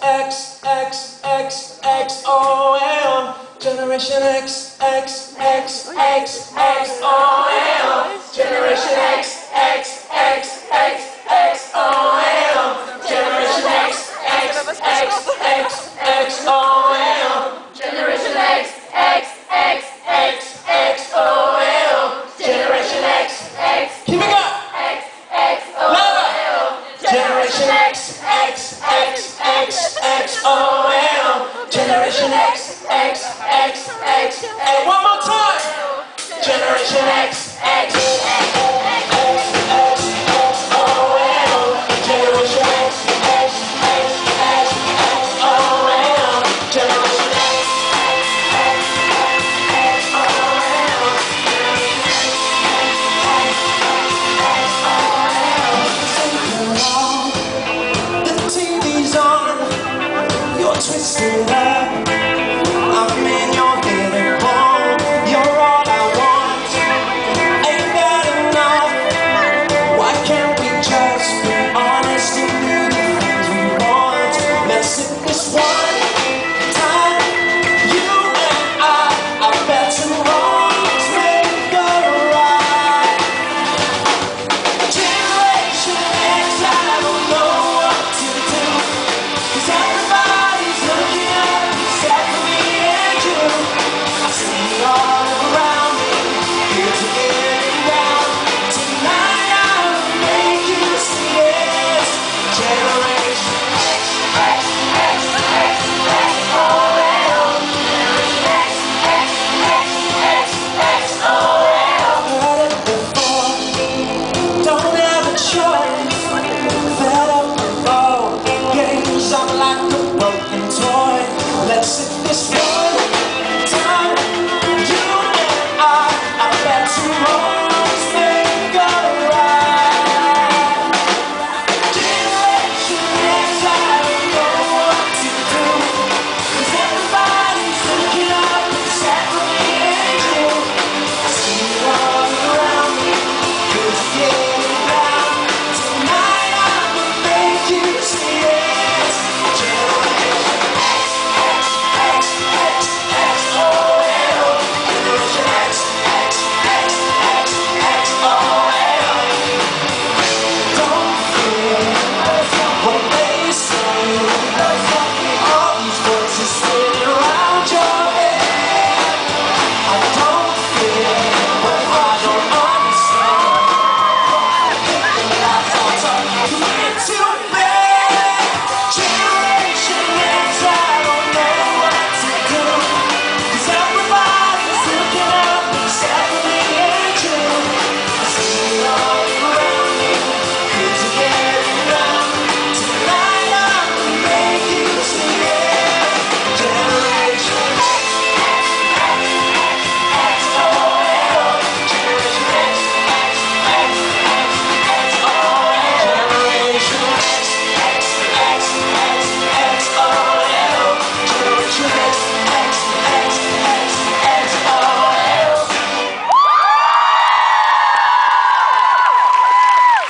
X, X, X, X, O, M. Generation X, X, X, X, X, O, M. Generation X, X, X, X, X, O, M. Generation X, X, X, X, X, O, M. Generation X, X, X, X, X, O, M. Generation X, X. Here we go. X, X, O, M. Generation X, X, X, X, X, O, M. Generation X, X, X, X, and one more time. Generation X, X, X, X, X, O, M. Generation X, X, X, X, X, O, M. Generation X, X, X, X, O, M. The TV's on, you're twisted